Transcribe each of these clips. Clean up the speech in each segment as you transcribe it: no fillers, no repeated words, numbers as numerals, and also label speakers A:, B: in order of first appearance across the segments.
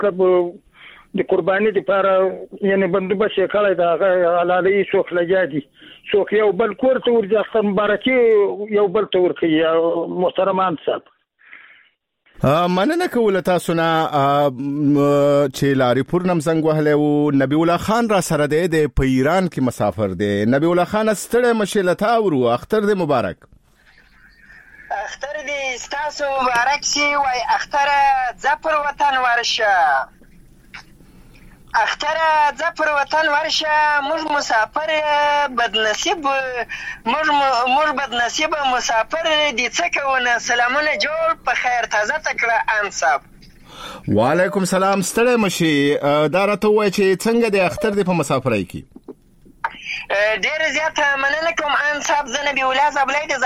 A: د قرباني لپاره یعنی بندوبست کړی دا علالي څوک لګادي څوک یو بل کور ته ورځي اختر مبارکي یو بل ته ورکي محترمان صاحب
B: مننه کوله تاسو نه چې لاري پورنم زنګ وهله او نبی الله خان را سره د ایران کې مسافر دی نبی الله خان ستړی مشلتا ورو اختر دې مبارک
C: اختر دې ستاسو مبارک شي وای اختر ظفر وطن ورشه اختر ظفر وطن ورشه موږ مسافر بدنصیب موږ بدنصیب مسافر دي څه کوونه سلامونه جوړ په خیر تازه تکړه انصاف
B: وعلیکم سلام ستړی مشي دا راته وای چې څنګه د اختر د په مسافرۍ کې
C: ډېر زیات مننه کوم انصاف زنبي ولاز ابلای د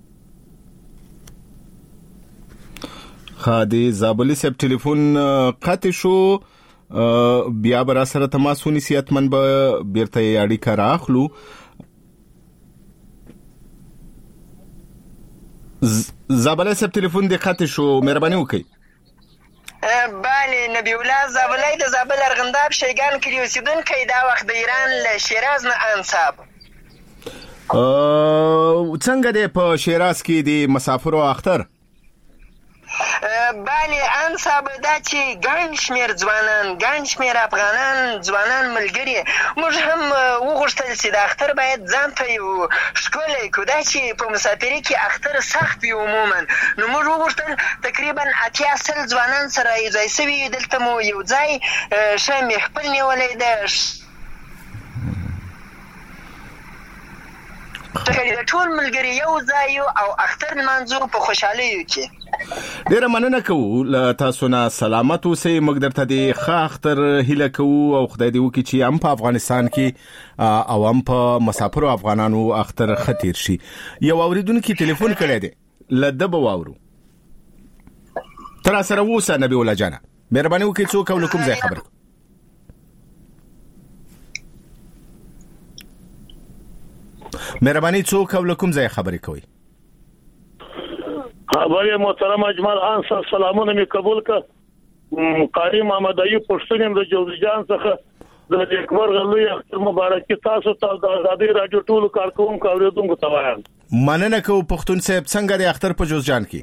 B: خادي زابلی سب ټلیفون قطع شو بیا بر سره تماس ونیسي اتمن به بیرته اړیکه راخلو زابلی سب ټلیفون دی قطع شو مهرباني وکړئ
C: بله نبی الله زابلی د زابل ارغنداب شیګان کلی اوسیدونکی دا وخت د ایران له شیراز نه انصاب
B: څنګه دی په شیراز کې د مسافرو اختر
C: بله انصاب دا چې ګڼ شمېر ځوانان ګڼ شمېر افغانان ځوانان ملګري موږ هم وغوښتل چې د اختر باید ځان ته یو ښکلی کړو دا چې په مسافرۍ کې اختر سخت وي عموما نو موږ وغوښتل تقریبا 80 ځوانان سره یو ځای سوي دلته مو یو ځای ښه محفل نیولی ده ټول ملګري یو ځای او اختر لمانځو په خوشحالیو کې
B: ډیره مننه کوو تاسو نه سلامت اوسئ موږ درته د ښه اختر هیله کوو او خدای دې وکړي چې هم په افغانستان کې او هم په مسافرو افغانانو اختر خطیر شي یو اوریدونکو ټلیفون کړی دی لده به واورو تر سره ووسه نبی الله جان مهرباني وکړئ څوک او کوم ځای خبر مهرباني څوک او کوم ځای خبرې کوي
A: خبرې محترم اجمل انصار سلامونه می قبول ک قاری محمد ایوب پښتون د جوزجان څخه د اکبر غلوی اختر مبارکي تاسو ته د آزادۍ رادیو ټول کارکونکو اوریدونکو ته وایم
B: مننه کو پښتون صاحب څنګه د اختر په جوزجان کې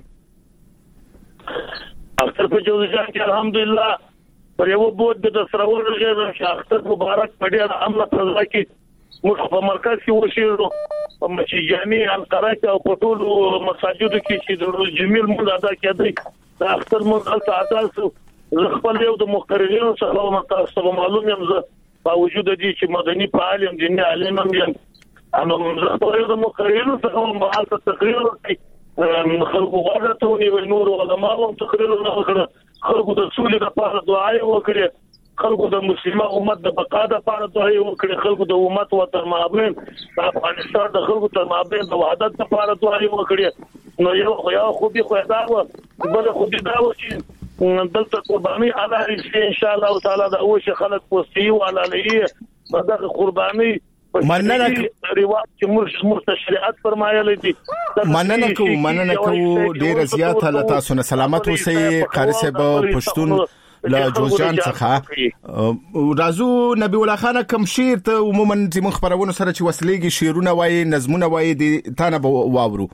A: اختر په جوزجان کې الحمدلله پر یو بود د سرور غیر اختر مبارک پډیا عمله فضا کې موږ په مرکز کې وشیرو په مسجدي انقره او په ټول مساجدو کې چې د جمیل مونږ ادا کېدی دا اختر مونږ هلته ادا شو خپل یو د مقررینو سره متاسف معلوم یم زه باوجود دې چې مدني فعال یم دیني عالم یم اما خپل یو د مقررینو سره مالته تقریر وکړي خلکو غواړي ونی نور علماء هم تقریر وکړي خلکو د سولې لپاره دعا وکړي خلکو د مسلمان امت د بقا لپاره دعا وکړي خلکو د امت وطن مابین د افغانستان د خلکو تر مابین د وحدت لپاره دعا وکړي نو یو خو به خو دا و بل خو دا و چې دلته قرباني علی ان شاء الله تعالی د اوش خلک پوسټي او علی دغه قرباني
B: مننه
A: ریواج چې مرشد شریعت فرمایلی دي
B: مننه کو ډیر زیات الله تاسو نه سلامت اوسئ قاری صاحب پښتون لا جوزجان څخه رازو نبی الله خان کوم شعر ته عموما چې مخبرونه سره چې وسلېږي شعرونه وایي نظمونه وایي د تانه واورو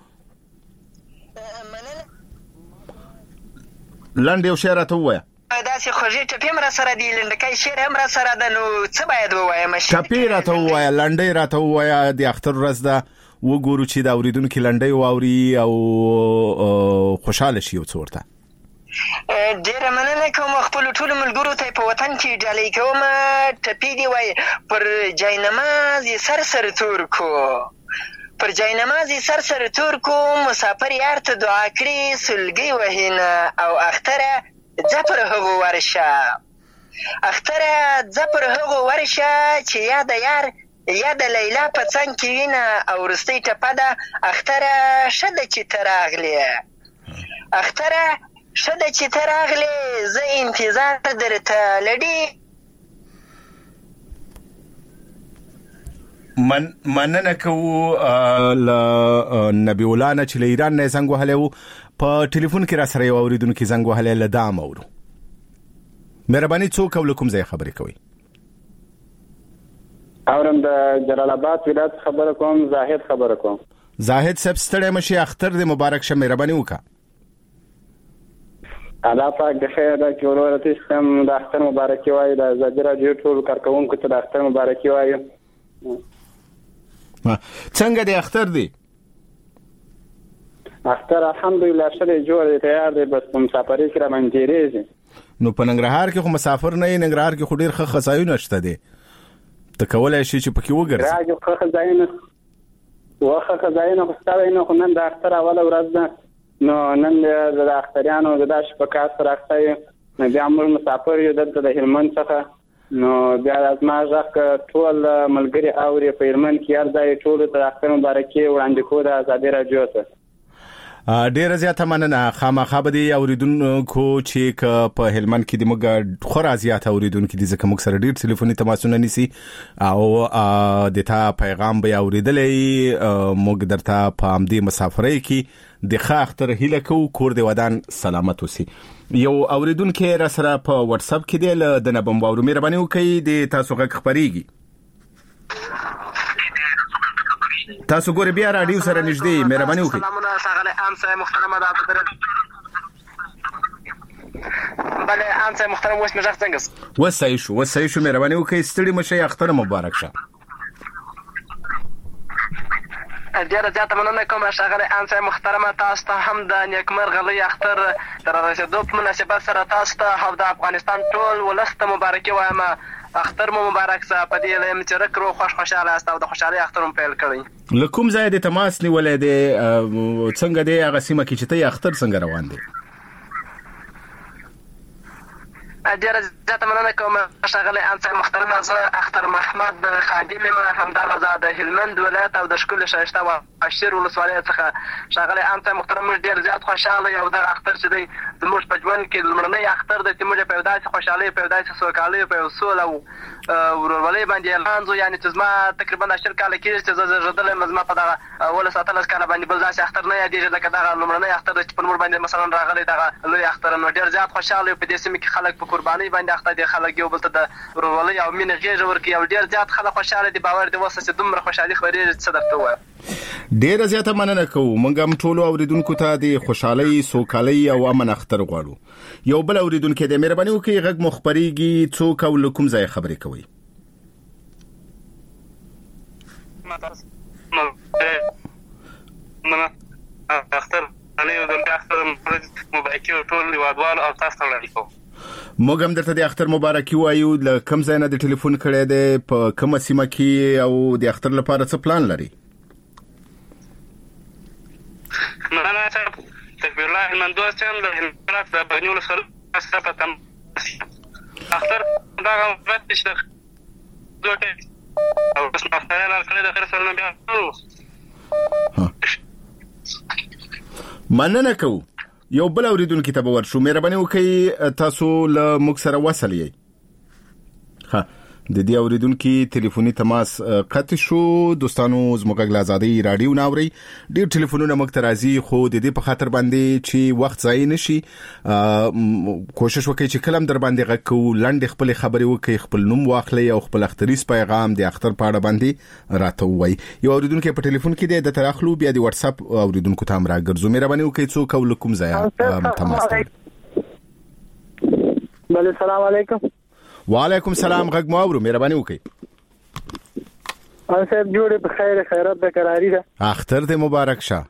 B: لاندې یو شعر ته وایي
C: داسې خوږې ټپې هم را سره دي لنډکی شعر هم را سره ده نو څه باید ووایم
B: ټپې راته ووایه لنډۍ راته ووایه د اختر ورځ ده وګورو چې د اوریدونکو لنډۍ واوري او خوشحاله شي یو څه ورته
C: ډیره مننه کوم خپل ټول ملګرو ته په وطن کې ډالۍ کوم ټپې دی وای پر جاینماز سر تور کو پر جاینماز سر تور کو مسافر یار ته دعا کړي سلګي وهینه او اختره ظفر هغه ورشه اختره ظفر هغه ورشه چې یاد یار یا د لیلا په څنګ کې وینه او رستۍ ټپه ده اختره شده چې تراغلی اختره شده چې تراغلی زه انتظار درته لډي
B: مننه کوو نبی الله چې له ایران نه څنګه وهلو په ټلیفون کې را سره یو اوریدونکو څنګه وهلې لدام اورو مهرباني څوک او کوم ځای خبرې کوي؟
D: اورم د جلال آباد ولایت خبره کوم. زاهد خبره کوم.
B: زاهد صاحب ستړی مشي، اختر دې مبارک شه، مهرباني وکړه.
D: الله پاک د خیر د کورورتي سم د اختر مبارکي وایي. د زاجر راډیو ټول کارکونکو ته د اختر مبارکي وایي.
B: څنګه دی اختر دی؟
D: اختر الحمدلله ښه دی، جوړ دی، تیار دی، بس په مسافرۍ کې را باندې تېرېږي.
B: نو په ننګرهار کې خو مسافر نه یې، ننګرهار کې خو ډېر ښه ځایونه شته دي، ته کولی شې چې پکې وګرځې.
D: راځي ښه ځایونه خو ستا دی نه، خو نن د اختر اوله ورځ ده، نو نن د اختریانو د داسې په کار سره اخته یو، نو بیا موږ مسافر یو دلته د هلمند څخه، نو بیا زما غږ ټول ملګري اوري په هلمند کې هر ځای ټولو ته د اختر مبارکي وړاندې کوو د ازادي راډیو ته.
B: ډیره زیاته مننه. خامخا به دې اوریدونکو چې په هلمند کې د موږ خورا زیات اوریدونکو دي، ځکه موږ سره ډیر ټلیفوني تماسونه نیسي او د تا پیغام به اوریدلې. موږ درته په همدې مسافرۍ کې د ښه اختر هیله کوو، کور دې ودان سلامت اوسي. یو اوریدونکو را سره په واتس اپ کې دی، د نبم باور مهرباني وکړئ د تاسو غږ خبريږي. تاسو ګورئ بیا راډیو سره نږدې، مهرباني وکړئ.
C: سلامونه ښاغلی عام صاحب محترمه ده بله عام صاحب محترم، اوس مې غږ څنګه وصحیح شو مهرباني وکړئ، ستړي مشئ، اختر مبارک شه. ډیره زیاته مننه کوم ښاغلی عام صاحب محترمه، تاسو ته هم د نیکمرغه لوی اختر د رارسېدو په مناسبت سره تاسو ته او د افغانستان ټول ولس ته مبارکي وایم. اختر مو مبارک شه، په دې لایم چې رک رو خوشاله است او د خوشحالۍ اختر مو پیل کړئ. له کوم ځای د تماس نیولې دی؟ څنګه دی هغه سیمه کې چې ته اختر څنګه روان دی؟ ډیره زیاته مننه کوم ښاغلی عام صاحب محترمه، زه اختر محمد خادم یم، همدغه د هلمند ولایت او د ښکلې ښایسته واشیر ولسوالۍ څخه. ښاغلی عام صاحب محترم، موږ ډېر زیات خوشحاله یو. دغه اختر چې دی زموږ په ژوند کې لومړنی اختر دی چې موږ په یو داسې خوشحالۍ، په یو داسې سوکالۍ، په یو سوله او ورورولۍ باندې لمانځو. یعنې چې زما تقریبا 10 کاله کېږي چې زه زېږېدلی یم، زما په دغه 17 کاله باندې بل داسې اختر نه یادېږي لکه دغه لومړنی اختر دی چې پر موږ باندې مثلا راغلی دغه لوی اختر. نو ډېر زیات خوشحاله یو. په دې سیمه کې خلک په قربانۍ باندې اخته دي، خلک یو بل ته د ورورولۍ او مینې غېږه ورکوي او ډېر زیات خلک خوشحاله دي. باور دې وسه چې دومره خوشحالي خپرېږي څه درته ووایم. ډیره زیاته مننه کوو. موږ هم ټولو اوریدونکو ته د خوشحالۍ، سوکالۍ او امن اختر غواړو. یو بل اوریدونکو دې مهرباني وکړئ غږ مو خپرېږي، څوک او له کوم ځای خبرې کوئ؟
E: اختر مبارکي ټول هیوادوالو او تاسو ته وړاندې کوم.
B: موږ هم درته د اختر مبارکي وایو. له کوم ځای نه د ټلیفون کړی دی؟ په کومه سیمه کې او د اختر لپاره څه پلان لري؟
E: مننه صاحب، تکبیر الله هلمندوست یم، د هلمند د بغني ولسوالۍ سره په تماس یم. اختر دغه وخت چې د او بس مفتاحي لار کړی د خیر سره بیا
B: مننه کوو. یو بل اوریدونکو ته به ورشو، مهرباني وکړئ تاسو له موږ سره وصل یې. ها د دې اوریدونکو ټلیفوني تماس قطع شو. دوستانو زموږ غږ آزادي رادیو ناوري، ډیر ټلیفونونه موږ ته راځي، خو د دې په خاطر باندې چې وخت ضایع نشي کوشش وکړئ چې کلم در باندې غږ کوو، لنډ خپل خبرې وکړئ، خپل نوم واخلئ او خپل اختریز پیغام د اختر په اړه باندې راته ووایي. یو اوریدونکو په ټلیفون کې د تراخلو بیا د واتس اپ اوریدونکو ته هم راګرځو. مهرباني وکړئ څوک او کوم ځای تماس کوي؟
D: بله السلام علیکم.
B: وعلیکم السلام، غږ مو اورو، مهرباني وکړئ.
D: صاحب جوړې په خیر خیرات به قراری ده.
B: اختر دې مبارک شه.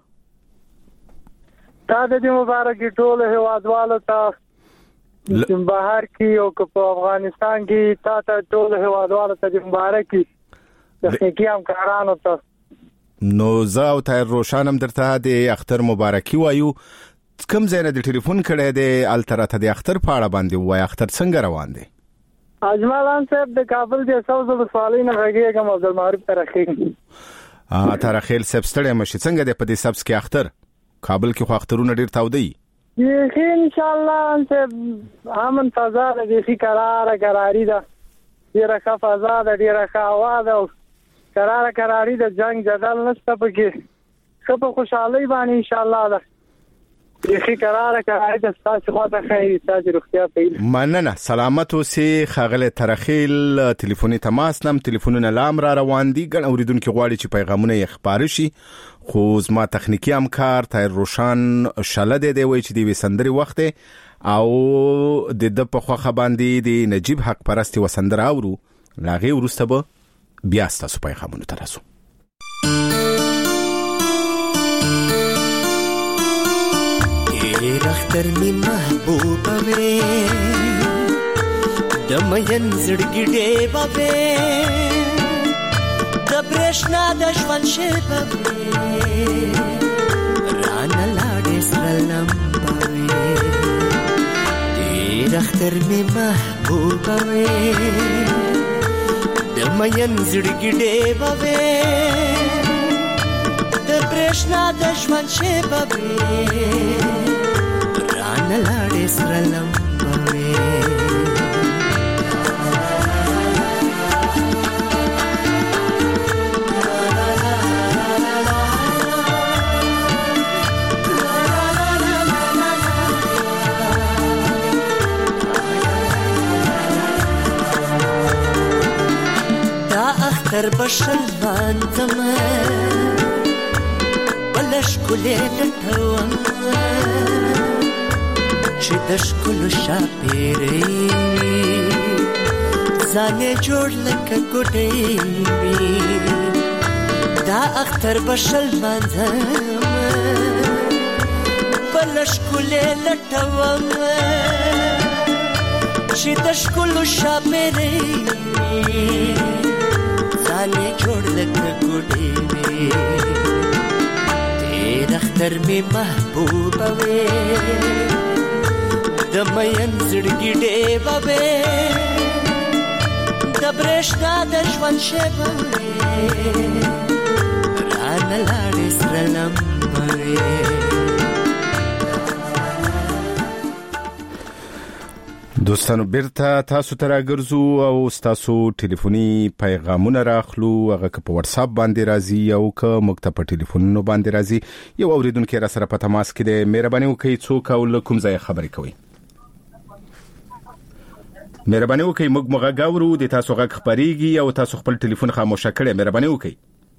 D: تا دې مبارک ټول هیوادوالو ته بهر کې او په افغانستان کې تا ته ټول هیوادوالو ته مبارک وي، د حکیم کارانو ته.
B: نو زه او طاهر روشن هم درته د اختر مبارکي وایو. کوم ځای نه د ټلیفون کړی دی؟ التراته د اختر په اړه باندې وایي، اختر څنګه روان دی؟
D: اجمالان صاحب د کابل د سوز ولسوالۍ نه غږیږم، عبدالمعروف ترخیل.
B: ترخیل صاحب ستړی مشي، څنګه دی په دې سبز کې اختر؟ کابل کې خو اخترونه ډیر تاوده دي.
D: ان شاء الله صاحب امن فضا د دې قراری ده، ډیره ښه فضا ده، ډیره ښه هوا ده، قراری د جنگ جدل نشته پکې، ښه په خوشحالۍ باندې ان شاء الله ده. یخي قراره که تاسو خواته خیر تاسو روغتیا پیل
B: مننه سلامت اوسې خاغله ترخیل ټلیفوني تماس نم ټلیفونونه لام را روان دي ګڼ اوریدونکو غواړي چې پیغامونه یې خبر شي خو زما تخنیکی همکار تایر روشان شاله دی وای چې دی وسندري وخت او د په خوخه باندې دی نجیب حق پرستی وسندر اورو لاغي ورسته به بیا تاسو پیغامونه تراسو
F: اختر می محبوبه وې د مین زړګي ډېبه وې د برېښنا د ژوند شېبه وې رانه لاړې سره لمبه وې ډېر اختر می محبوبه وې د مین زړګي ډېبه وې د برېښنا د ژوند شېبه وې نلاړې سره لمبوي دا اختر بشل باندم بلش کولې دټوم چې د ښکلو شاپېرې ځانې جوړ لکه ګوډۍ وي دا اختر به شل مانځم بله ښکلې لټوم چې د ښکلو شاپېرې ځانې جوړ لکه ګوډۍ وي ډېر اختر مې محبوبه وې د مین زړګي ډېبه وې د برېښنا د ژوند شېبه وې رانه لاړې سره لمبه وې
B: دوستانو بیرته تاسو ته راګرځو او تاسو ټلیفوني پیغامونه راخلو هغه که په واتس اپ باندې راځي او که موږ ته په ټلیفونونو باندې راځي یو اوریدونکو را سره په تماس کې دی مهرباني وکړئ څوک او کوم ځای خبرې کوي مهرباني وکړئ موږ مغاورو د تاسو غږ خبريږي او تاسو خپل ټلیفون خاموش کړئ مهرباني وکړئ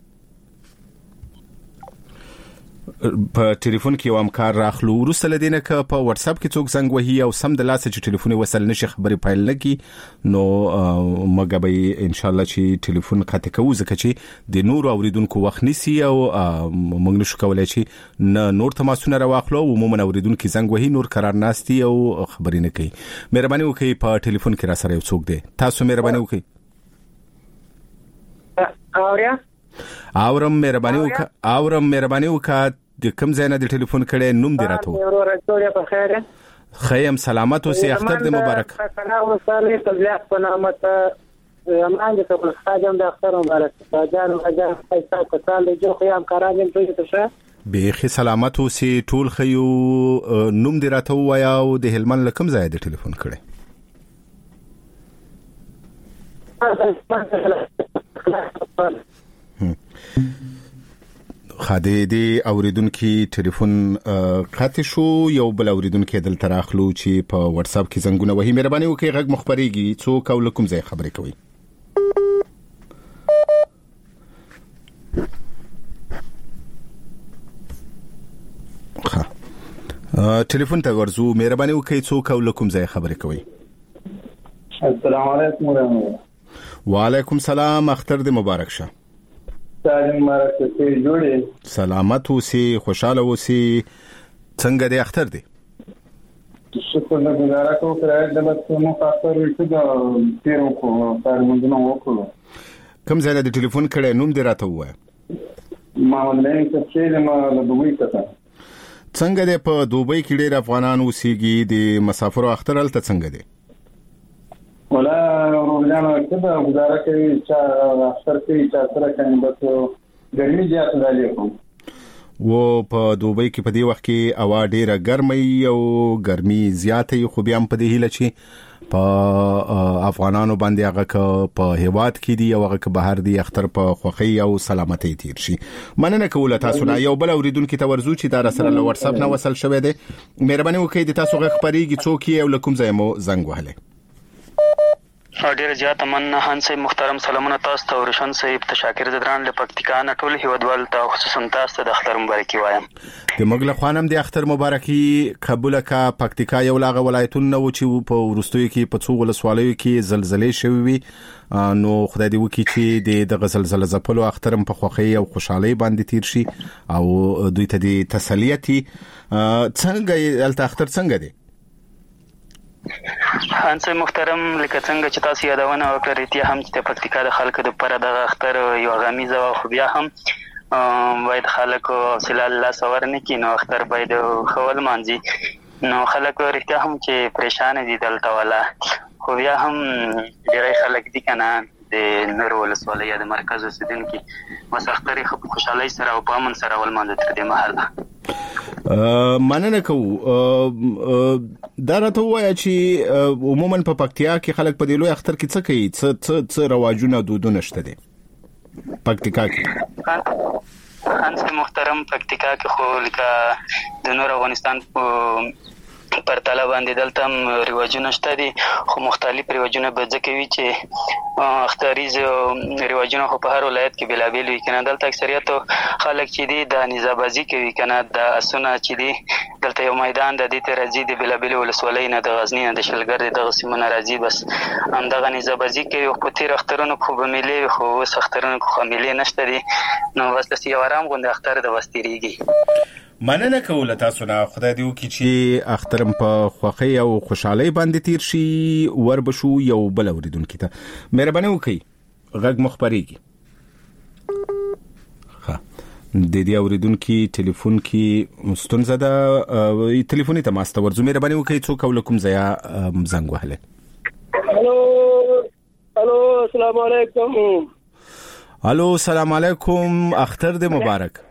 B: په ټلیفون کې یو همکار راخلو وروسته لدینه که په واتس اپ کې څوک زنګ وهي او سم د لاسه چې ټلیفون وصل نشي خبرې پایل نکي نو مګه به ان شاء الله چې ټلیفون قطع کوو ځکه چې د نور اوریدونکو وخت نسی او موږ نشو کولای چې نه نور تماسونه راوخلو عموما اوریدونکو زنګ وهي نور قرار ناستي او خبرې نه کوي مهرباني وکړئ په ټلیفون کې را سره یو څوک دی تاسو مهرباني وکړئ اورم مهرباني وکړئ د کوم ځای نه د ټلیفون کړه نوم دی راته خیم سلامت اوسې اختر دې مبارک
D: سلام وسلام تبلیغ په نامه ته امانه ته خادم د اختر مبارک جان وجه ایسا کتل جو خیام کارانم ته شه
B: به سلامت اوسې ټول خيو نوم دی راته وایا او د هلمن لکم ځای د ټلیفون کړه خاده دی اوریدونکو ټلیفون قطع شو یو بل اوریدونکو دلته راخلو چې په واتس اپ کې زنګونه وهي مهرباني وکړئ غږ مخبريږي څوک او کوم ځای خبرې کوي ټلیفون ته ورزو مهرباني وکړئ څوک او کوم ځای خبرې کوي
D: السلام علیکم
B: وعلیکم السلام اختر دې مبارک شه سلامت اوسې خوشاله اوسې څنګه دې اختر دې
D: شکر له گزاره کو کړای د مو خاطر وکړو تیر کو کار مونږ نو وکړو
B: کوم ځای د ټلیفون کړه نوم دې راته وای
D: ما ولې چې ما له دوی څخه
B: څنګه دې په دوبۍ کې ډېر افغانان اوسېږي د مسافرو اختر هلته څنګه دې
D: ولا روزانه کده گزاره کوي چې اکثر کوي چې سره کوي بس ګرمي زیات دی
B: و په دوبۍ کې په دې وخت کې هوا ډیره ګرمه او ګرمي زیاته خو بیا هم په دې هله چې په افغانانو باندې هغه په هیواد کې دی او هغه بهر دی اختر په خوخي او سلامتي تیر شي. مننه کوله تاسو نه. یو بل اوریدونکو ته ورزو چې دا سره له واتس اپ نه وصل شوی دی. مهرباني وکړئ د تاسو غږ خبريږي څوک یې او لکم ځای مو زنګ وهله.
G: ډیر زیات مننه هانسي محترم سلامونه تاسو ته ورشن صاحب ته شاکر زدران له پکتیکا نه ټول هیوادوال ته خصوصا تاسو د اختر مبارکي وایم.
B: د مغل خوانم د اختر مبارکي قبول کا پکتیکا یو لاغه ولایتونه و چې په ورستوي کې په څو ولسوالیو کې زلزلې شوي وي. نو خدای دې وکړي چې د زلزلې زپلو اخترم په خوخي او خوشحالي باندې تیر شي او دوی ته د تسلیتي څنګه الته اختر څنګه دی؟
G: هانسي محترم لکه څنګه چې تاسو یادونه وکړه ریتیا هم چې پکتیکا د خلکو د پر د اختر یو غمیزه او خو بیا هم باید خلکو حوصله الله سور نه کینو اختر باید خول مانځي نو خلکو ریتیا هم چې پریشان دي دلته والا خو بیا هم ډېر خلک دي کنه د نور ولسوالۍ د مرکز اوسیدونکو بس اختر خوشحالي سره او په امن سره ولمانځي تر دې مهاله.
B: مننه کوو. دا راته وایي چې عموما په پکتیا کې خلک په دې لوی اختر کې څه کوي څه رواجونه دودونه شته دي پکتیکا کې؟
G: هانسي محترم پکتیکا کې خو لکه د نور افغانستان پر تاله باندې دلته هم رواجونه شته دي خو مختلف رواجونه به ځکه وي چې اختریز رواجونه خو په هر ولایت کې بلابل وي کنه. دلته اکثریت خلک چې دي د نزابازي کوي کنه د اسونه چې دي دلته یو میدان د دې ته راځي د بلابل ولسوالۍ نه د غزنی نه د شلګر د سیمونه راځي بس همدغه نزابازي کوي خو تیر اخترونو خو به ملي خو اوس اخترونو خو ملي نشته دي نو بس د یو آرام غونډه اختر د وستریږي.
B: مننه کوله تاسو نه. خدای دې وکړي چې اخترم په خوخي او خوشحالي باندې تیر شي. وربشو یو بل اوریدونکو ته مهرباني وکړئ غږ مخبريږي. د دې اوریدونکو ټلیفون کې ستونزه ده ټلیفوني تماس ته ورزو. مهرباني وکړئ څوک ولکم زیا زنګ وهله.
A: الو السلام علیکم.
B: الو السلام علیکم. اختر دې مبارک.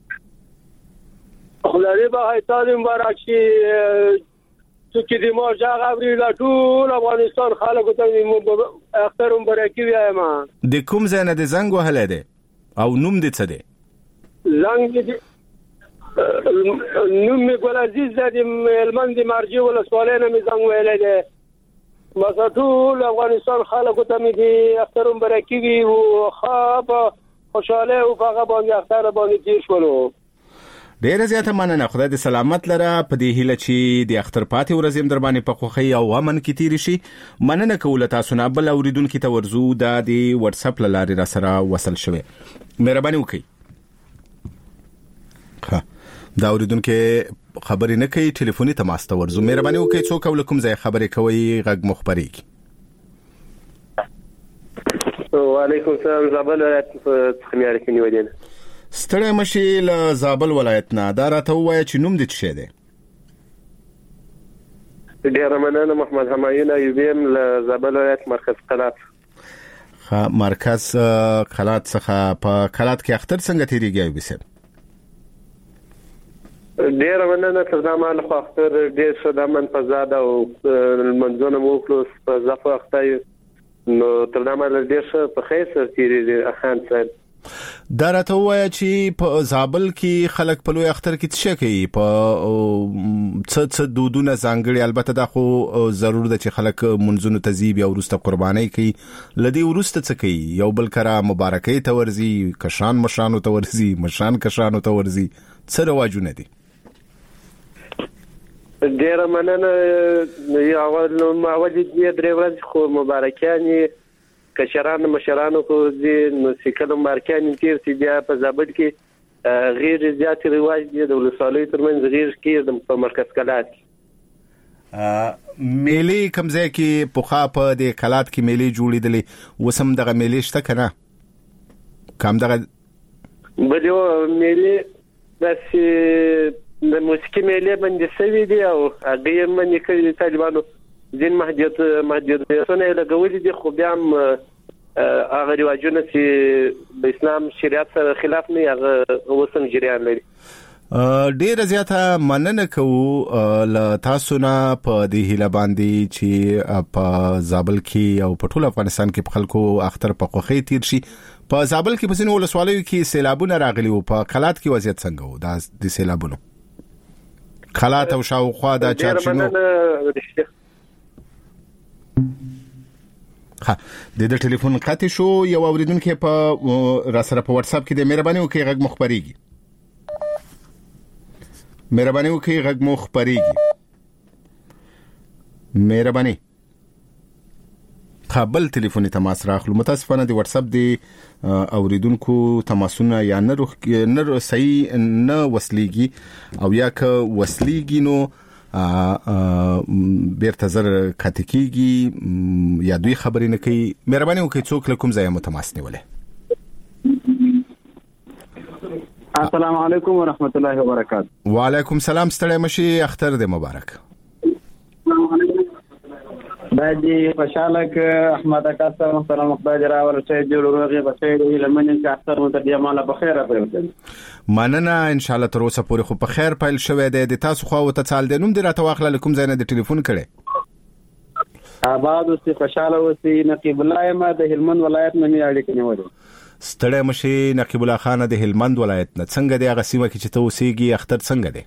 A: خدای به هیڅ مبارک شي چې د مو ځای غوړي لا ټول افغانستان خلکو ته اختر مبارکي وایم.
B: د کوم ځای نه د زنګ وهله ده او نوم دې څه دی؟
A: زنګ نوم می ګل عزیز د ملمند مرجع ولسوالۍ نه می زنګ ویل ده. مسټول افغانستان خلکو ته می دي اختر مبارکي وي او خاب خوشاله او هغه باندې اختر باندې تیر شولو.
B: ډیر زیاته مننه. خدای دې سلامت لره. په دې هیله چې د اختر پاتې ورځې در باندې په خوخي او امن کې تیر شي. مننه کوله تاسو نه. بل اوریدونکو ته ورزو د واتس اپ لارې را سره وصل شوه. مهرباني وکړئ. دا اوریدونکو خبرې نه کوي ټلیفوني تماس ته ورزو. مهرباني وکړئ څوک ولکم ځای خبرې کوي غږ مخبريږي.
H: وعلیکم السلام. زابل ولایت څخه مې اړیکې نیولې.
B: ستړی مشي له زابل ولایت نه. دا راته وایي چې نوم دې څه دی؟
H: ډیر مننه. محمد همایون ایوبیم له زابل ولایت مرکز قلات.
B: مرکز قلات څخه. په قلات کې اختر څنګه تیریږي ایوب صاحب؟
H: ډیر مننه. تر دا مال خو اختر ډیر ښه د امن فضا ده او منځونه مو کړو په ځفه اختر نو تر دا مال ډیر ښه په خیر سره تیریږي. اخان صاحب
B: دا راته وایي چې په زابل کې خلک په لوی اختر کې څه کوي؟ په څه دودونه ځانګړي؟ البته دا خو ضرور ده چې خلک منځونو ته ځي بیا وروسته قرباني کوي. لدی وروسته څه کوي؟ یو بل کرا مبارکي ته ورځي، کشان مشانو ته ورځي، مشان کشانو ته ورځي. څه رواجونه دي؟
H: ډیر مننه. یو اول دې درې ورځې خو مبارکاني کشران مشرانو کو دي نو سکه مارکان تیر سي بیا په زابل کې غیر زیات رواج دي د ولسوالۍ ترمنځ غیر کې په مرکز کلات
B: میلي کمزه کې پوخا په د کلات کې میلي جوړېدلې وسم دغه میلي شته کنه کم دغه
H: بده میلي بس د موسیقي میلي باندې سوي دي او هغه باندې کوي طالبانو ځین محدودیتونه لګولې دي خو بیا هم هغه رواجونه چې د اسلام شریعت سره خلاف نه هغه وسم جریان لري.
B: ډیر زیاته مننه کوو ل تاسو نه په دې هیله باندې چې په زابل کې او په ټول افغانستان کې په خلکو اختر په خوخي تیر شي. په زابل کې په سینو ولسوالیو کې سیلابونه راغلي او په خلات کې وضعیت څنګه و د سیلابونو خلات او شاوخوا د چارشینو؟ ها د ټلیفون قطع شو. یو اوریدونکو په را سره په واتس اپ کې د مهرباني وکړئ غږ مخبريږي. مهرباني قابل ټلیفوني تماس راخلو. متاسفانه د واتس اپ د اوریدونکو تماسونه یا نه صحیح نه وصليږي او یا که وصليږي نو بیرته زر کاتکیږي یا دوی خبرې نه کوي. مهرباني وکړئ څوک له کوم ځای متماس نیولې.
D: السلام علیکم ورحمت الله وبرکاته.
B: وعلیکم السلام. ستړی مشي اختر دې مبارک.
D: باندې خوشاله ک احمد اکا محترم خدای جراور سید جوړوږي بچي لمنې چې اختر مو د یماله په خیره پیوځي.
B: مننه ان شاء الله تر اوسه پورې خو په خیر پیل شوه د تاسو خو ته چال د نوم دراته واخله لکم زینه د ټلیفون کړي.
D: آباد اوسې خوشاله اوسې. نقیب الله ما د هلمند ولایت نه اړیکې نیولې.
B: ستړی مشي نقیب الله خان د هلمند ولایت نه. څنګه دی هغه سیمه کې چې ته اوسېږي اختر څنګه دی؟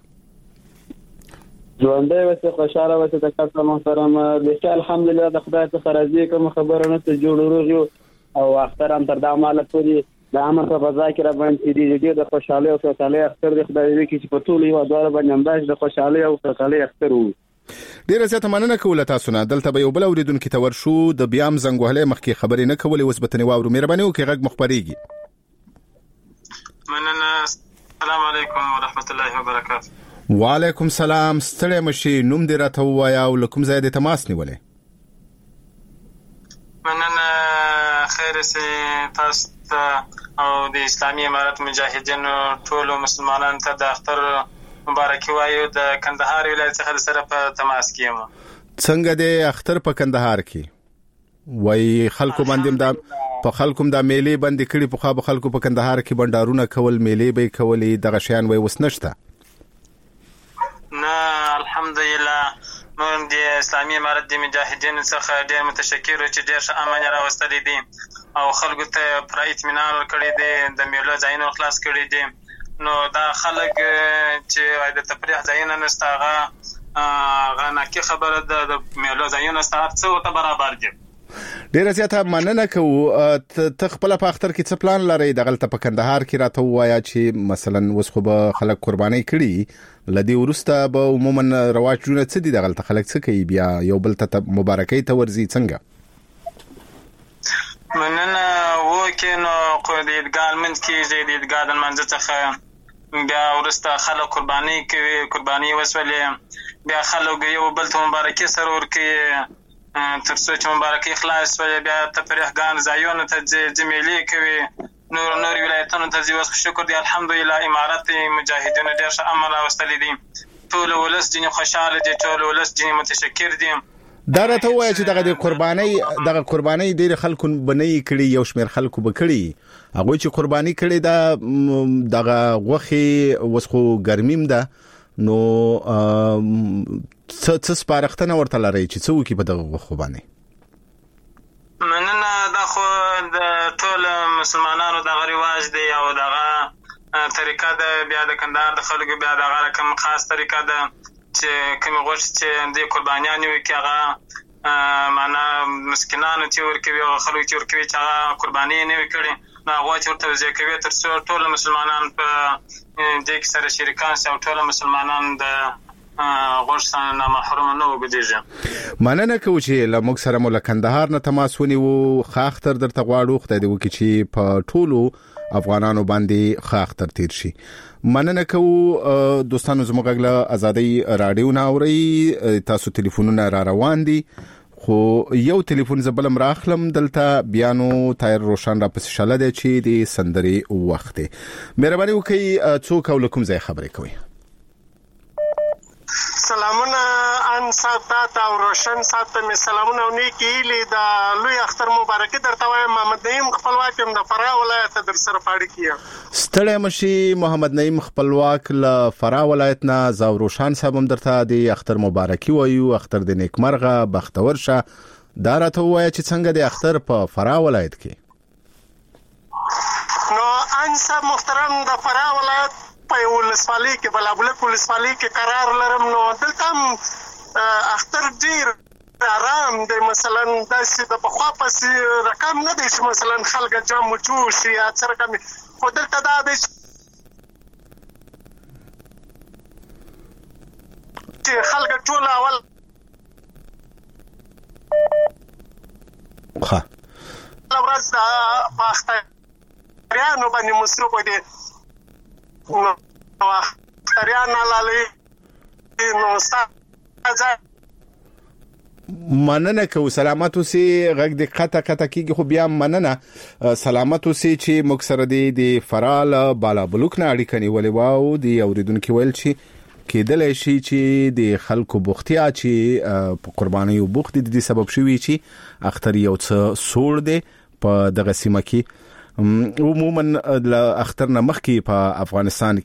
D: ژوندۍ وسه خوشاله وسه د کاته محترم د الحمدلله د خدای څخه راضي کوم خبره نه ته جوړوږي او اختر هم تر د عمله پوری د امر په فضا کې را باندې دي د خوشاله او خوشاله اختر د خدای دې کې چې په ټول یو ډول باندې انداز د خوشاله او خوشاله اختر وو.
B: ډیره زیاته مننه کوله تاسو نه. دلته به یو بل اوریدونکو ته ورشو د بیام زنګوهله مخکې خبرې نه کولې وسبتنی واورو. مهرباني وکړئ غږ مخبريږي.
E: مننه. السلام علیکم ورحمت الله وبرکاته.
B: وعلیکم السلام. ستړی مشي نوم دې راته وایا او لکم زای دې تماس نیولې.
E: مننه. خیر سي تاسو او د اسلامي امارت مجاهدینو ټول مسلمانانو ته د اختر مبارکي وایو. د کندهار ولایت څخه سره په تماس کې یم.
B: څنګه د اختر په کندهار کې وای خلکو باندې د په خلکو د میلې باندې کړي په خو خلکو په کندهار کې بندارونه کول میلې به کولې د غشیان وای وسنشته
E: نه. الحمدلله موږ د اسلامي امارت د مجاهدینو څخه ډېر متشکر چې ډېر ښه امن راوستلی دي او خلکو ته پوره اطمینان ورکړی دی. د میلو ځایونه خلاص کړي دي. نو دا خلک چې د تفریح ځایونه نشته هغه ناکي خبره ده. د میلو ځایونه نشته څه ورته برابر دي.
B: ډیره زیاته مننه کوو. ته خپل په اختر کې څه پلان لري دغلته په کندهار کې راته وایا چې مثلا وس خو به خلک قرباني کړي لدی ورسته به عموما رواجونه څه دي دغلته خلک څه کوي بیا یو بل ته مبارکي ته ورزي څنګه؟
E: مننه. وکینو خو د ایدګار منځ کې د ایدګار د منځ څخه بیا ورسته خلک قرباني کوي. قرباني وسولې بیا خلک یو بل ته مبارکي سره ورکوي تر څو چې مبارکي خلاص وي. بیا تفریحګان ځایونه ته جمیلې کوي. نور ولایتونو ته ځي. وس شکر دی الحمدلله امارت مجاهدینو ډېر ښه عمل راوستلی دي. ټول ولس ځینې خوشاله دي. ټول ولس ځینې متشکر دي.
B: دا راته وایي چې دغه قرباني ډېر خلکو بنئ کړي. یو شمېر خلکو به کړي هغوی چې قرباني کړي دغه غوښې وس خو ګرمیم ده نو څه سپارښتنه ورته لرئ چې څه وکړي په دغه غوښو باندې؟
E: مننه. دا خو د ټول مسلمانانو دغه رواج دی او دغه طریقه ده. بیا د کندهار د خلکو بیا دغه رقم خاص طریقه ده چې کومې غوښې چې د قربانیانې وکړي هغه معنا مسکینانو ته ورکوي او خلکو ته ورکوي چې هغه قرباني نه وي کړې نو هغه چې ورته وضع کوي تر څو ټول مسلمانان په دې کې سره شریکان شي او ټول مسلمانان د غوښ نه محروم نه وګرځي.
B: مننه کوم چې له موږ سره مول کندهار نه تماس ونیو. خاختر درته غواړو خدای دې وکړي چې په ټولو افغانانو باندې خاختر تیر شي. مننه کوم دوستانو زموږ غږ ازادي رادیو نه اوري. تاسو ټلیفونونه را روان دي خو یو ټلیفون زبلم راخلم دلته بیانو تایر روشن را پس شاله دی چې د سندري وخت دی. مهرباني وکړئ څوک او لکم ځای خبرې کوي.
I: سلامونه ان صاحب ته او روشن صاحب ته مې سلامونه او نیکې هیلې. د لوی اختر مبارکي درته وایم. محمد نعیم خپلواک یم د فراه ولایت در سره په اړیکه یم.
B: ستړی مشي محمد نعیم خپلواک له فراه ولایت نه. زاو روشن صاحب هم درته د اختر مبارکي وایو. اختر د نیکمرغه بختور شه. دا راته وایي چې څنګه د اختر په فراه ولایت کې.
I: نو ان صاحب محترم د فراه ولایت په ولسوالۍ کې بلابلک ولسوالۍ کې قرار لرم. نو دلته اختر ډیر آرام دی. مثلا داسې د پخوا پسې رقم نه دی چې مثلا خلک جام و جوش یا څه رقم، خو دلته دا دی چې خلک ټول اول ورځ په اختریانو باندې مصروف دي. نو اختریان لالي نو ستا
B: مننه کو سلامت اوسې. غږ د قطه کیږي خو بیا مننه سلامت اوسې چې موږ سره د فرال بالا بلوک نه اړیکه نیولې واو. د اوریدونکو ویل چې کېدلای شي چې د خلکو بوختیا چې په قرباني او بوخت د سبب شوي چې اختر یو څه سوړ دی په دغه سیمه کې. عموما د اختر نه مخکې په افغانستان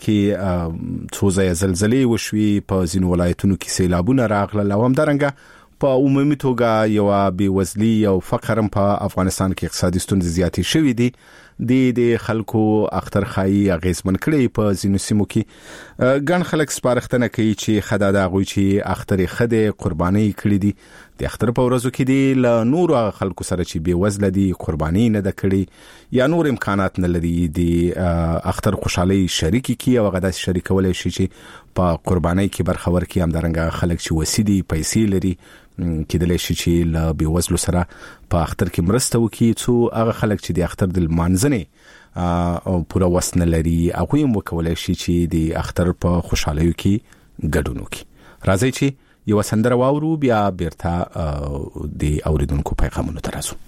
B: کې څو ځای زلزلې وشوي، په ځینو ولایتونو کې سیلابونه راغلل او همدارنګه په عمومي توګه یو بېوزلي او فقر هم په افغانستان کې اقتصادي ستونزې زیاتې شوي دي. د خلکو اختر خایي اغیزمن کړي. په ځینو سیمو کې ګڼ خلک سپارښتنه کوي چې خدای دا غوي چې اختر خدای قرباني کړي دي. د اختر په ورځو کې دي له نورو خلکو سره چې بېوزله دي قرباني نه ده کړي یا نور امکانات نه لري د اختر خوشحالي شریک کی او غدا شریکول شي چې په قرباني کې برخه ورکړي. همدارنګه خلک چې وسیدي پیسې لري کېدلی شي چې له بېوزلو سره په اختر کې مرسته وکړي. څو هغه خلک چې د اختر د لمانځنې او پوره وس نه لري هغوی هم وکولی شي چې د اختر په خوشحالیو کې ګډون وکړي. راځئ چې یو سندره واورو بیا بیرته د اوریدونکو پیغامونو ته راځو.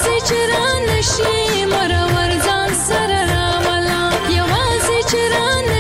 J: چران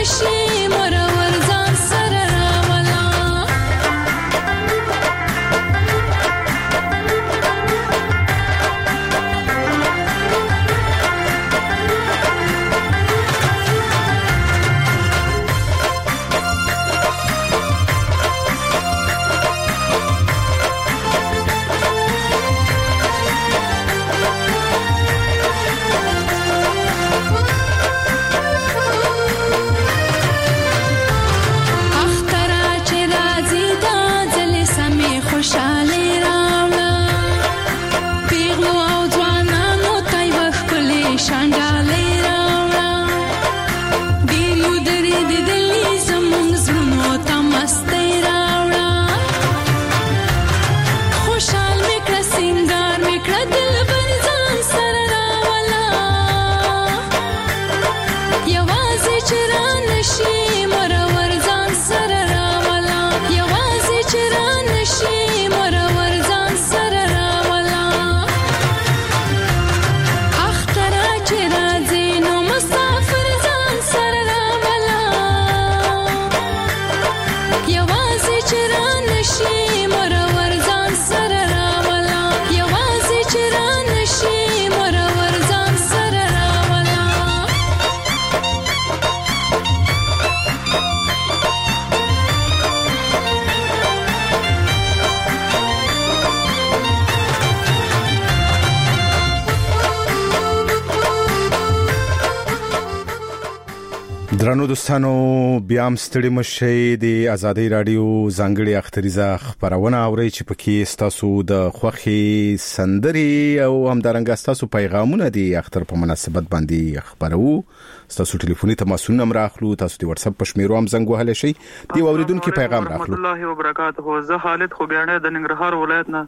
B: درنو دوستانو بیا هم ستړي مشئ د ازادي رادیو ځانګړي اختریزه خبرونه اوري چې پکې ستاسو د خوخي سندري او همدارنګه ستاسو پیغامونه د اختر په مناسبت باندې خبرو ستاسو ټلیفوني تماسونه راخلو تاسو د واتس اپ په شمیرو هم زنګ وهل شي دی اوریدونکو پیغام راخلو
J: الله وبرکاته زه خالد خوګیانه د ننګرهار ولایت نه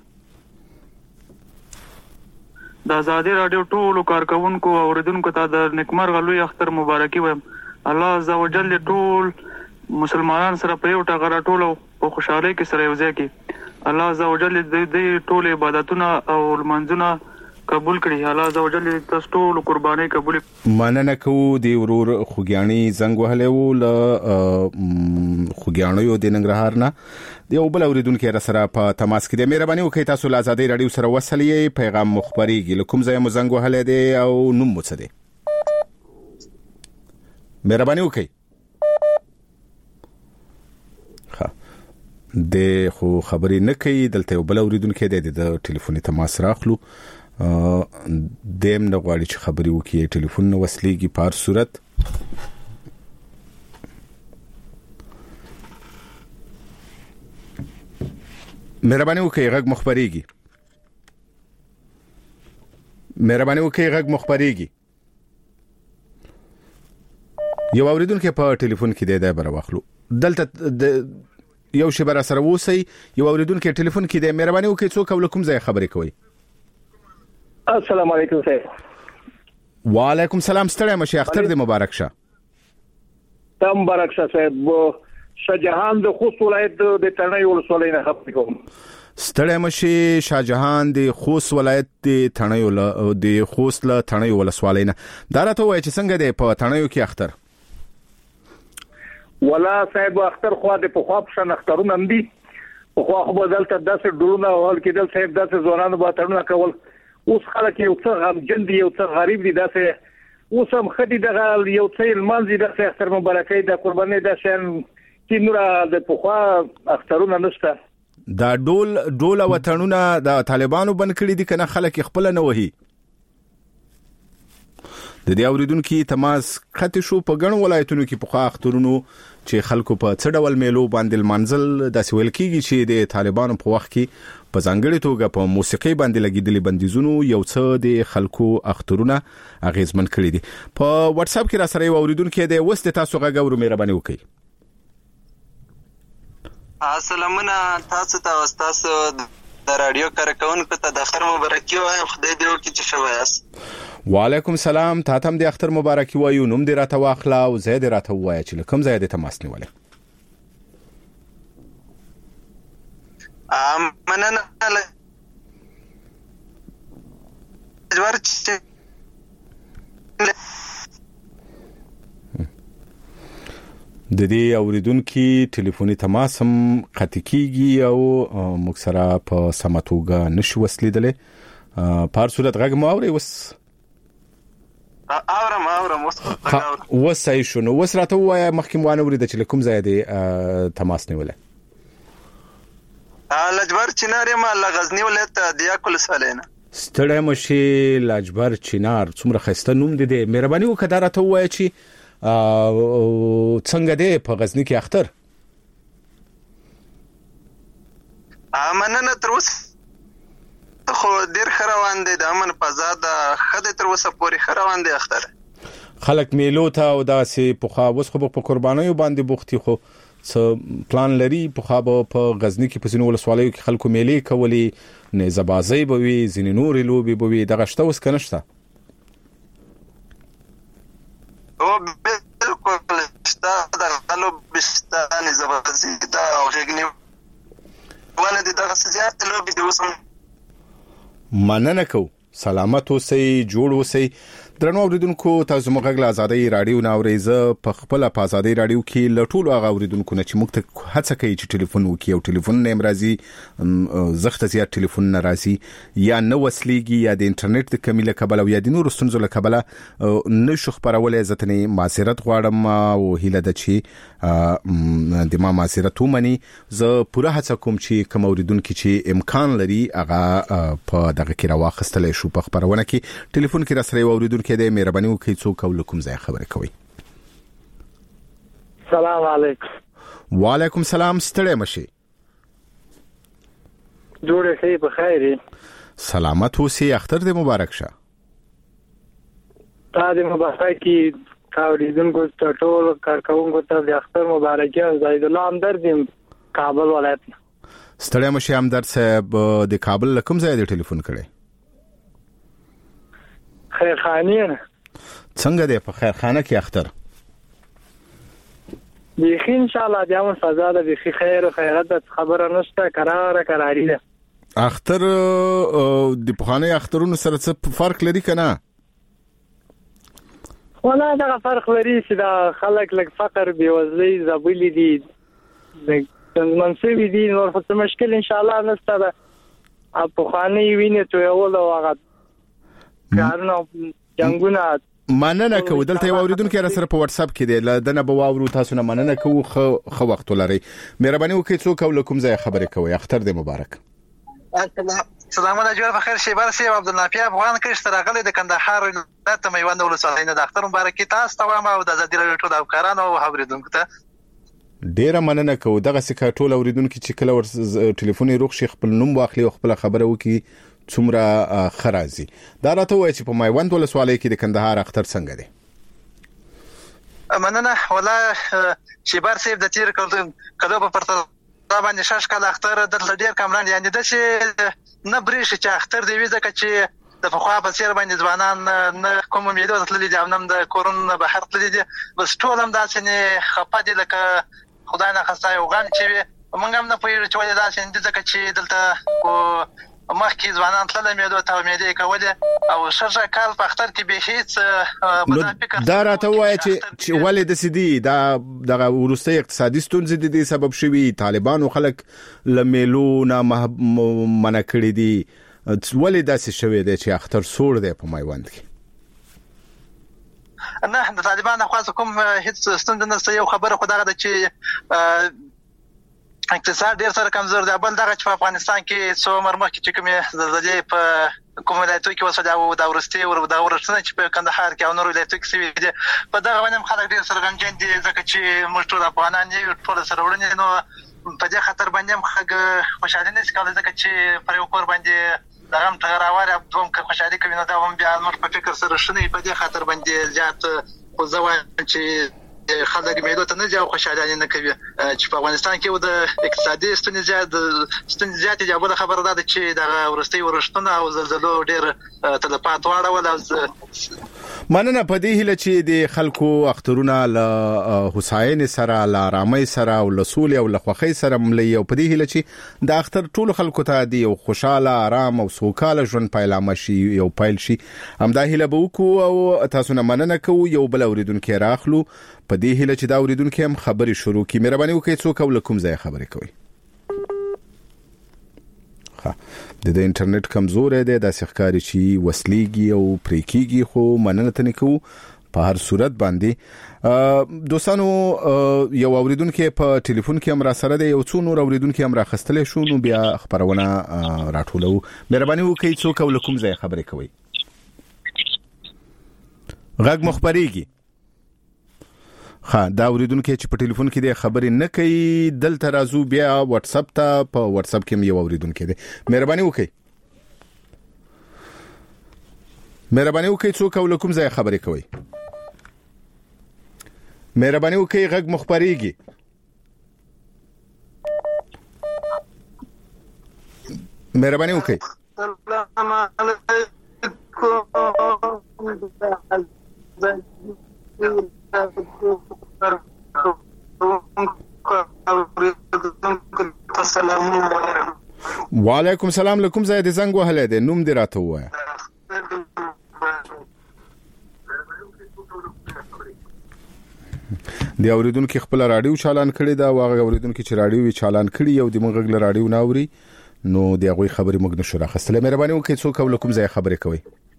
J: د ازادي رادیو ټولو کارکونکو اوریدونکو ته د نیکمرغه لوی اختر مبارکي وایم الله عزوجل ټول مسلمانان سره په یو ټغره ټول په خوشحالي کې سره یو ځای کې الله عزوجل دې ټول عبادتونه او منځونه قبول کړي الله عزوجل تاسو ټول قرباني قبول
B: مننه کوو دی ورور خوګیانی زنګ وهلو ل خوګیانو یو د ننګرهار نه دی او بل اوریدونکو را سره په تماس کې د مهرباني وکړئ تاسو له ازادي رادیو سره وصلې پیغام مخبريږي لکم زې مو زنګ وهل دی او نوم مو څه دی مهرباني وکړئ د خو خبرې نه کوي دلته بل اوریدونکو د ټلیفوني تماس راخلو دیم نه غواړي چې خبرې وکړي ټلیفون نو وصلېږي په هر صورت مهرباني وکړئ غږ مخبريږي یو اوریدونکو په ټلیفون کې دی بر واخلو دلته یو شی بر سره وسی یو اوریدونکو ټلیفون کې دی مهرباني وکړئ څوک ولکم ځای خبرې کوي
K: السلام علیکم صاحب
B: وعلیکم السلام ستړی مشه اختر دې مبارک شه
K: تم مبارک شه صاحب شاهجهان د خوست ولایت د تڼۍ ولسوالۍ نه خبرې کوم
B: ستړی مشه شاهجهان د خوست ولایت د تڼۍ د خوست له تڼۍ ولسوالۍ نه دا راته وایي چې څنګه دی په تڼیو کې اختر
K: ولا صاحب اختر خو د په خواب شن اخترونه هم دي خو بدلته داسې ډولونه ول کېدل صاحب داسې ځوانانو به تړونه کول اوس خلک یو څه غمجن دي یو څه غریب دي داسې اوس هم خدي دغه یو څه المنځي داسې اختر مبارکي د قرباني د شان چې نور د پخوا اخترونه نشته
B: دا ډول وطنونه د طالبانو بن کړی دي کنه خلک خپل نه وهي د دې اوریدونکو تماس خط شو په ګڼ ولایتونو کې په اخترونو چې خلکو په څډول میلو باندې منزل د سویل کېږي چې د طالبانو په وخت کې په ځانګړي توګه په موسیقي باندې لګیدلي بندیزونو یو څه د خلکو اخترونه اغیزمن کړی دي په واتس اپ کې را سره اوریدونکو د وسته تاسو غوړو مهرباني وکړئ
L: السلامونه تاسو ته تاسو د رادیو کارکونکو ته د اختر مبارکي وایم خدای دې وکړي چې ښه وایاست
B: وعلیکم السلام تاسو د اختر مبارکي وایو نوم دې راته واخلا او زه دې راته وایي چې کوم ځای دې تماس نیولې
L: مننه
B: د دې اوریدونکو ټلیفوني تماس هم قطع کیږي او موږ سره په سماتوګه نشو وسلیدلې په هر صورت غږ مو اوري
L: اورم
B: وسای شنو وسراته وای مخکې وانه ورید چې کوم ځای دی تماس نیولې
L: لجبر چنار ما غزنی ولایت د یاکل سالینه
B: ستړی مشي لجبر چنار څومره خسته نوم دی مهرباني وکړه راته وای چې څنګه دی په غزنی کې اختر
L: مننه تر اوسه خو ډیر خروان دي د امن فضا د خدای تر اوسه پوری خروان دي اختر
B: خلک میلو ته او داسې په خوا وس خو په قربانیو باندې بوختي خو څه پلان لري په خوا په غزنی کې په سينو ولسوالۍ کې خلکو میلې کوي نه زبازي بوي زین نور لوبي بوي دغه شته وس کنهشته
L: او بالکل شته د غلو بستان زبازي دا او غني ولې دغه زیات لوبي د وسم
B: مننه کو سلامت اوسئ جوړ اوسئ درنو اوریدونکو تاسو موږ غلا ازادي رادیو ناوریزه په خپل په ازادي رادیو کې لټول هغه اوریدونکو نه چې موږ ته هڅه کوي چې ټلیفون وکړي او ټلیفون نیم راځي زخت زیات ټلیفون ناراضي یا نو وسلیږي یا د انټرنیټ د کمی له کبل او یا د نور ستونزو له کبل نشو خبرولې ځتنی معذرت غواړم او هیله ده چې د ما معذرت ومني زه پوره هڅه کوم چې کوم اوریدونکو چې امکان لري هغه په دغه کې راوخستلې شو په خبرونه کې ټلیفون کې را سره اوریدونکو کې د مهرباني وکړئ څوک او کوم ځای خبرې کوي
M: سلام علیکم.
B: وعلیکم سلام. ستړی مشي.
M: جوړه شي په خیر.
B: سلامت اوسې. اختر دې مبارک شه.
M: تا دې مبارک کی. اوریدونکو ته ټول کارکونکو ته د اختر مبارکي او زید الله همدرد کابل ولایت.
B: ستړی مشي همدرد صاحب د کابل کوم ځای دی ټلیفون کړی؟
M: خیرخانه.
B: څنګه دی په خیرخانه کې اختر؟
M: بيخي ان شاء الله بیا مو سزا ده. بيخي خیر او خیرات خبره نشته. قراری ده.
B: اختر د پخوانی اخترونو سره څه فرق لري کنه؟
M: ولا دا فرق لري چې دا خلک لږ فقر بېوزلي زابلي دي منصبي دي نور څه مشکل ان شاء الله نشته. دا پخوانی ویني ته یو له هغه کارونه جنگونه
B: مننه کوو. دلته یو اوریدونکو را سره په واتس اپ کې دی لدنه به واورو. تاسو نه مننه کوو. خو وخت ولري. مهرباني وکړئ څوک او کوم ځای خبرې کوي. اختر دې مبارک.
N: سلام علیکم. بخیر شي. بار سي عبدالنافع افغان کې اشتراغله د کندهار ولایت میوند ولسوالۍ نه د اختر مبارکي تاسو ته وایم او د ازادي راډیو ټول افکارانو او اوریدونکو ته
B: ډیره مننه کوو. دغه سکه ټول اوریدونکو چې کله ټلیفون یې روغ شي خپل نوم واخلي او خپل خبره وکړي څومره خرازي. دا راته وایي چې په میوند ولسوالۍ کې د کندهار اختر څنګه دی؟
N: مننه. ولا شیبار سیب د تیر کلو په پرتله باندې شش کال اختر د ډیر کمران یعنی د چې نه بریښ چې اختر دی وځه چې د فخوا په سیر باندې ځوانان نه کوم امیدو تللی دي او نم د کورون بهر تللی دي. بس ټول هم داسې نه خپه دي لکه خدای نه خسته یو غم چې موږ هم نه پوهیږو چې ولې داسې دي ځکه چې دلته مخکې ځوانان تلل امیدو ته امیدې کولې او شش کال په اختر کې به هیڅ مدافع
B: دا راته وایي چې ولې د سیدي دا دغه ورسته اقتصادي ستونزې د دې سبب شوي طالبانو خلک لمیلو نه منع کړی دي. ولې داسې شوی دی چې اختر سوړ دی په میوند کې؟
N: نه د طالبانو خاص کوم هیڅ ستونزه نشته. یو خبره خو دغه ده چې اقتصاد ډیر سره کمزور دی. بل دغه چې په افغانستان کې څو مرمخ کې کومې زلزلې په کوم ولایتو کې وسه دا ورستي دا ورسنه چې په کندهار کې او نور ولایتو کې سوي دي. په دغه باندې خلک ډیر سره غمجن دي ځکه چې موږ ټول افغانان یو ټول سره وړاندې نو په دې خطر باندې هم خوشاله نه ښکاري ځکه چې پر یو کور باندې دغه تغراواره دوم که خوشاله کوي نو دا هم بیا نور په فکر سره شنه په دې خطر باندې زیات خو ځوان چې خلک میدو ته نه ځاو خوشاله نه کوي چې په افغانستان کې د اقتصادي ستونزې زیات دي. بل خبره ده چې د ورستي ورشتونه او زلزلو ډېر تلفات واړول.
B: مننه. په دې هیله چې د خلکو اخترونه له حسین سره له آرامۍ سره او له سولې او له خوښۍ سره ملي او په دې هیله چې د اختر ټول خلکو ته دی یو خوشاله آرام او سوکاله ژوند پیلامه شي یو پیل شي. همدا هیله به وکړو او تاسو نه مننه کوو. یو بل اوریدونکو راخلو په دې هیله چې دا اوریدونکو هم خبري شروع کړي. مهرباني وکړئ څوک او کوم ځای خبرې کوي. د انټرنیټ کمزوري دی د ښکاری چې وسلیږي او پریکيږي خو مننه تنه کوو په هر صورت باندې. دوستانو یو اوریدونکو په ټلیفون کې هم را سره دی. یو څو نور اوریدونکو هم راخستلې شو نو بیا خبرونه راټولو. مهرباني وکړئ څوک او کوم ځای خبرې کوي. غږ مخبريږي. دا اوریدونکو چې په ټلیفون کې د خبرې نه کوي دلته راځو بیا واتس اپ ته. په واتس اپ کې یو اوریدونکو دی. مهرباني وکړئ څوک او کوم ځای خبرې کوي. مهرباني وکړئ غږ مخبريږي. مهرباني وکړئ.
N: السلام علیکم.
B: وعلیکم السلام. لکم ځای د زنګ وهلې ده نوم دې راته وایي. د اوریدونکو خپل رادیو چالان کړی دا واغه اوریدونکو چې رادیو چالان کړی یو د موږ غل رادیو ناوري نو دغه خبرې موږ نشو راخستله. مهرباني وکړئ څوک او کوم ځای خبرې کوي.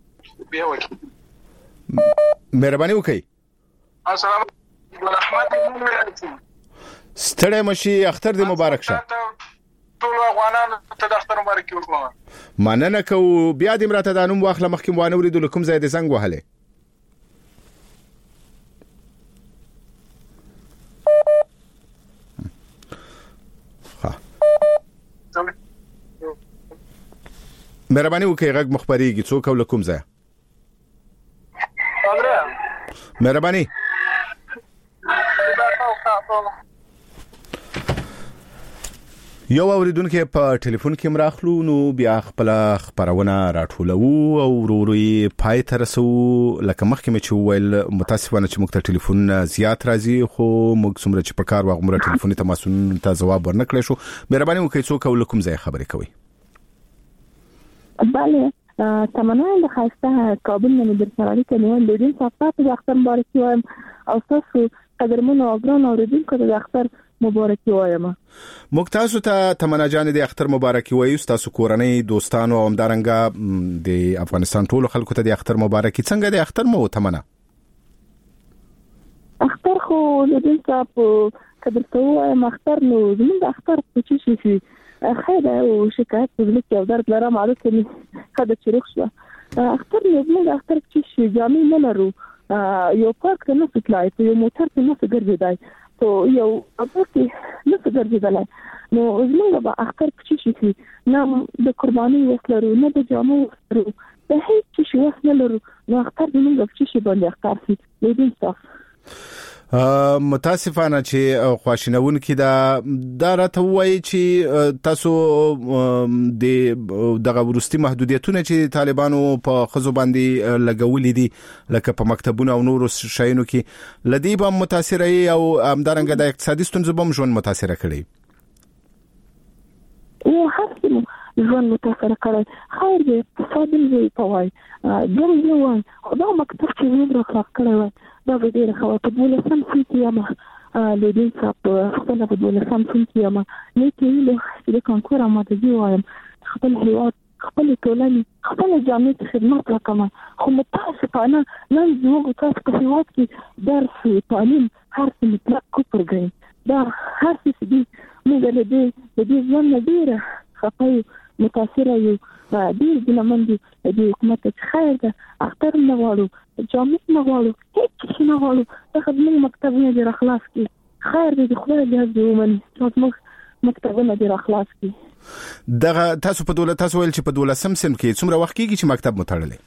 B: مهرباني وکړئ.
O: السلام علیکم.
B: ستړی مشي. اختر دې مبارک شه.
O: ټول افغانانو ته د اختر مبارک ورکوم.
B: مننه کوو. بیا دې مرته د انوم واخله مخکې وانه ورېدو کوم ځای د زنګ وهله. مهرباني وکړئ غږ مخبريږي څوک او کوم ځای مهرباني یو اوریدونکو په ټلیفون کې مراخلو نو بیا خپل خبرونه راټولو او وروري پای تر رسو لکه مخکې مې چې ویل متاسفانه چې موږ ته ټلیفون زیات راځي خو موږ څومره چې په کار واغمره ټلیفوني تماسونه ته جواب ورنکړې شو مهرباني وکړئ څوک او کوم ځای خبرې کوي
P: بله تمنا د خاصه کابل نه در سره اړیکه نیول د دې صفات د اختر مبارکي وایم او تاسو قدرمن او ګران اوریدونکو د اختر مبارکي وایم
B: موږ تاسو ته تمنا جان د اختر مبارکي وایو تاسو کورنۍ دوستانو او همدارنګه د افغانستان ټول خلکو ته د اختر مبارکي څنګه د اختر مو تمنا
P: اختر خو د دې صاحب قدر ته وایم اختر نو زموږ اختر څه شي خیر او شکایت دې یو درد لرم عادت نه کده چیرخ شو اختر نو اختر چې جامې نه لرو یو پارک ته نه تلای ته یو موټر ته نه ګرځیدای ته یو اپوکي نه ګرځیدای نو زموږ به اختر چې نه د قرباني وسلرو نه د جامو ورو د هیڅ شي وسله لرو نو اختر موږ چې باندې اختر سي دې صاف
B: متاسفانه چې خواشینون کې دا راته وایي چې تاسو دغه ورستي محدودیتونه چې طالبانو په خزو باندې لګولې دي لکه په مکتبونو او نورو شایونو کې لدی به متاثر او همدارنګه د اقتصادي ستونزو به ژوند متاثر کړي
P: او هڅه ژوند متاثر کړي خیر دې اقتصادي وي په وای دغه وای خدای مکتب چې موږ راخلاق کړی وای دا به ډېر خو په دولت سم کې ما لیدل صاحب خپل په دولت سم کې ما نه کېله چې کانکور ماته دی وایم خپل هیواد خپل ټولنې خپل جامعه خدمت وکم خو متاسفانه نن زموږ تاسو په هیواد کې درس تعلیم هر څه مطلق کوپرګي دا هر څه دي موږ له دې ځان ډیره خپل متاثر یو ډیر ګلمندي د حکومت خیر ده اختر نه غواړو جامع نه غواړو هیڅ نه غواړو دا خدمت مکتبونه د اخلاص کې خیر دې خدای دې ومني چې مکتبونه د اخلاص کې
B: دغه تاسو په دولت تاسو ویل چې په دولسم سم کې څومره وخت کېږي چې مکتب متړلې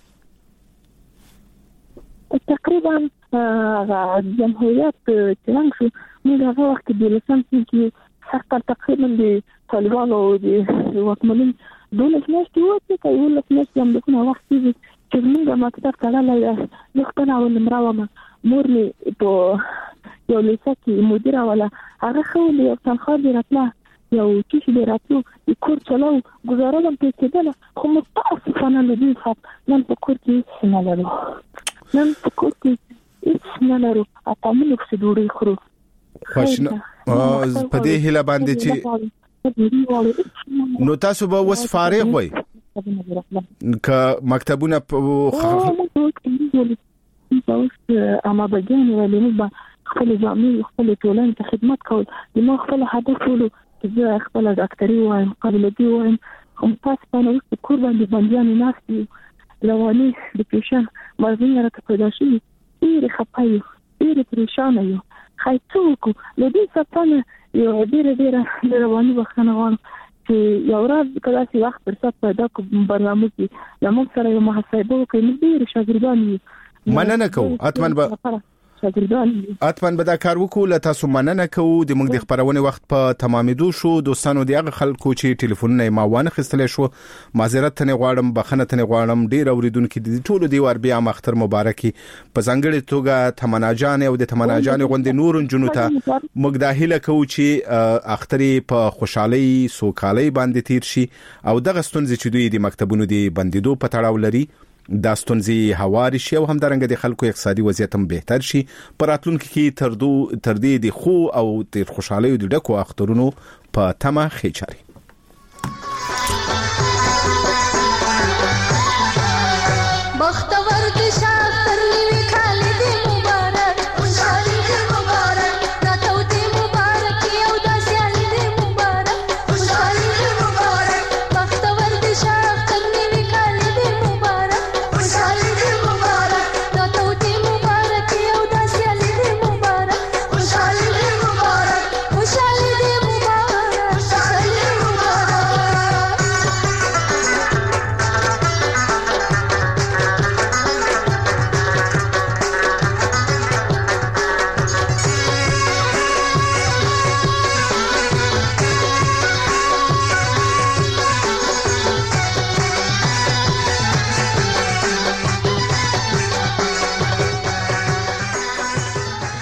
P: تقریبا جمهوریت څنګه شو موږ هغه وخت د دولسم سم کې حتی تقریبا د طالبانو د واکمنۍ دولت نشته وته کوي نشته هم دغه وخت چې موږ مکتب ته لاله نو خپل اول مراومه مورني په یو لیسه کې مدیره ولا هغه خو یو تنخواه دی راتله یو چې دی راتلو کور چلو گزاره هم کېدله خو متاسفانه له دې خاط نن په کور کې نه لرو نن په کور کې هیڅ نه لرو اته موږ څه ډوډۍ خورو
B: خوښنه په دې هله باندې چې نو تاسو به وس فارغ وای ک مکتبونه په
P: اما بګین ولې نو خپل ځامي خپل ټولنې ته خدمت کول د مو خپل هدف ولو چې خپل ډاکټري وایم قابلیت وایم هم تاسو په نو کور باندې باندې نه رواني ډیپریشن مرزي راته پیدا شي ډېر خپای ډېر پریشان یو خایڅوکو له دې څخه یو ډېر رواني وختونه وانه چې یو ورځ کله چې وخت فرصت پیدا کوم برنامه کې زموږ سره یو محاسبه وکړي نو ډېر شاګردان
B: مننه کوم اتمن به دا کار وکړو له تاسو مننه کوو د موږ د خبرونه وخت په تمامېدو شو دوستانو دغه خلکو چې ټلیفونونه ما وانه خستلې شو معذرت نه غواړم بخنه نه غواړم ډیر اوریدونکو د ټولو دیوار بیا مختر مبارکي په ځنګړې توګه تمنا جان او د تمنا جان غوندې نور جنو ته موږ د هیله کوو چې اخترې په خوشحالي سوکالي باندې تیر شي او دغه ستونزې چې دوی د مکتبونو دی بندیدو په تړاو لري دا ستونزې هواري شي او همدارنګه د خلکو اقتصادي وضعیت هم بهتر شي پراتلونکو کې تر دې د خو او د خوشحالي او د ډکو اخترونو په تمه خېچاري